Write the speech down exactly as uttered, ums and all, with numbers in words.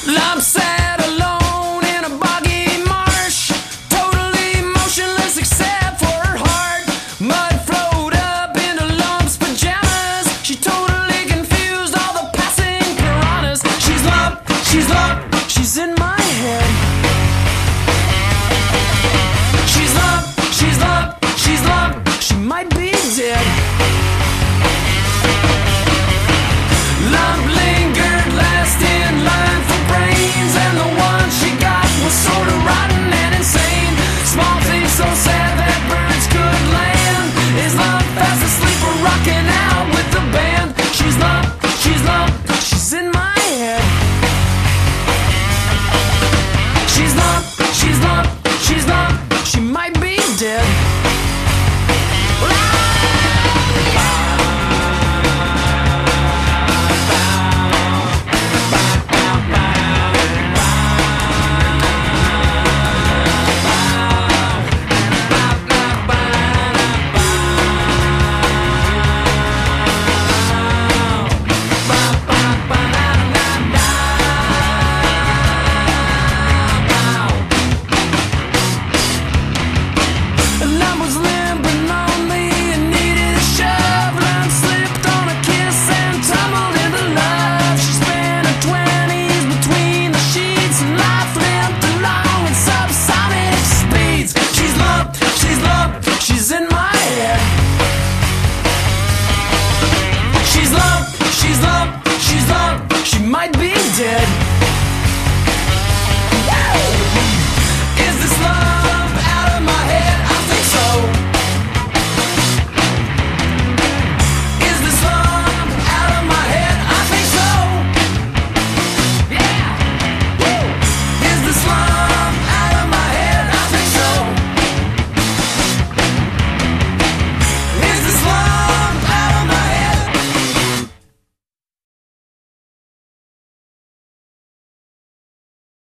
I'm sat alone in a boggy marsh, totally motionless except for her heart. Mud flowed up into Lump's pajamas. She totally confused all the passing piranhas. She's Lump, she's Lump, she's in my head. She's Lump, she's Lump, she's Lump, she might be dead. Lump lingered last in line for brains, and the one she got was sort of rotten and insane. Small things so sad that birds could land. Is Lump fast asleep or rocking out with the band? She's Lump, she's Lump, she's in my head. She's Lump, she's Lump, she's Lump, she might be dead. Lump was limp and lonely and needed a shove. Lump slipped on a kiss and tumbled into love. She spent her twenties between the sheets, and life limped along at subsonic speeds. She's Lump, she's Lump, she's in my head. She's Lump, she's Lump, she's Lump, she might be dead.